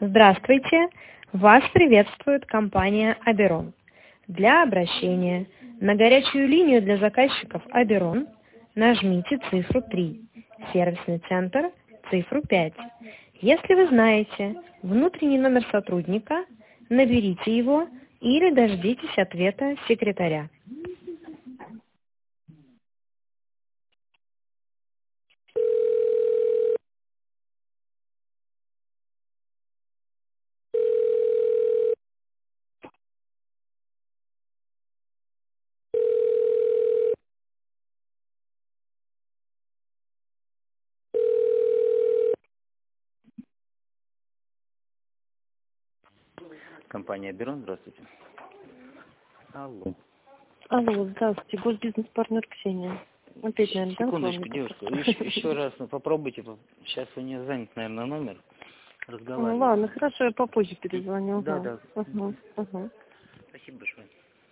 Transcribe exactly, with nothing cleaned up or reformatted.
Здравствуйте! Вас приветствует компания Аберон. Для обращения на горячую линию для заказчиков Аберон нажмите цифру три, сервисный центр цифру пять. Если вы знаете внутренний номер сотрудника, наберите его или дождитесь ответа секретаря. Компания Аберон, здравствуйте. Алло. Алло, здравствуйте, госбизнес-партнер Ксения. Опять, наверное, да, Секундочку, с вами девушка, как-то? еще, еще раз ну, попробуйте. Сейчас у нее занят, наверное, номер. Ну Разговаривать. ладно, хорошо, я попозже перезвоню. Да, Ага. да. Ага, ага. Спасибо большое.